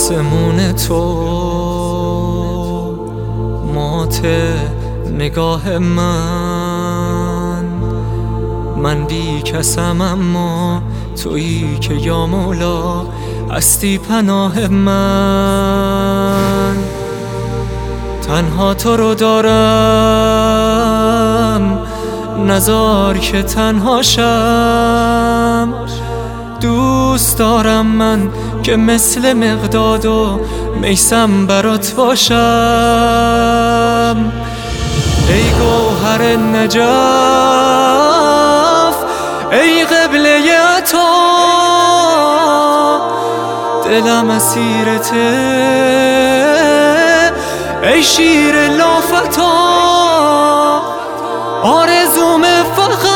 آسمون تو مات نگاه من بی کسم اما تویی که یا مولا هستی پناه من. تنها تو رو دارم نذار که تنها شم، دوست دارم من که مثل مقداد و میثم برات باشم. ای گوهر نجف، ای قبله عطا، دلم اسیرته ای شیر لافتا. آرزوم فقط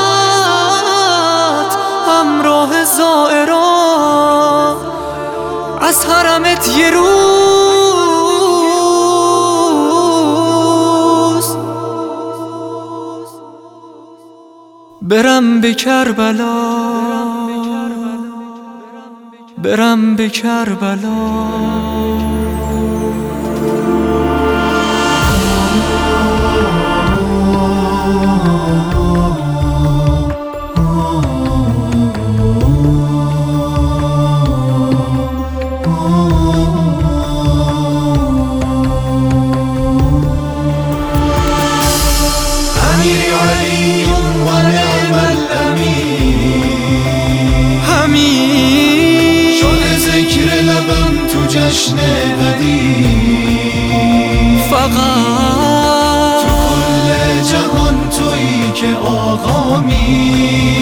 همراه زائران از حرمت یه روز برم به کربلا، برم به کربلا. جشن قدیم فقط تو کل جهان تویی که آقامی.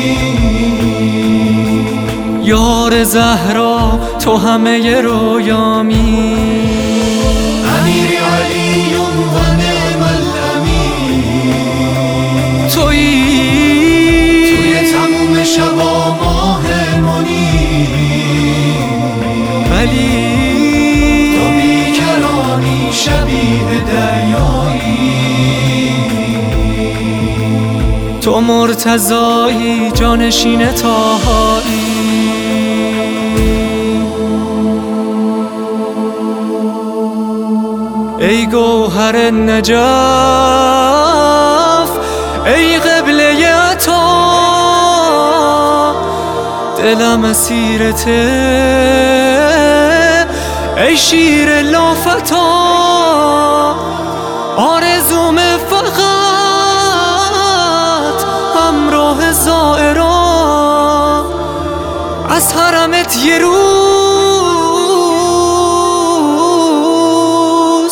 یار زهرا تو همه رویامی، امیر علی و نعم الامین. توی تموم شبا ماه منیر، ولی شبیه دریایی. تو مرتضایی جانشین طاهایی. ای گوهر نجف، ای قبله عطا، دلم اسیرته ای شیر لافتا. آرزوم فقط همراه زائران از حرمت یه روز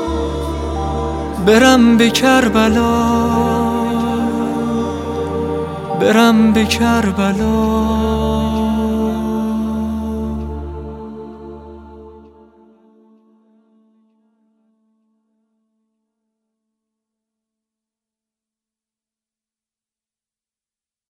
برم به کربلا، برم به کربلا.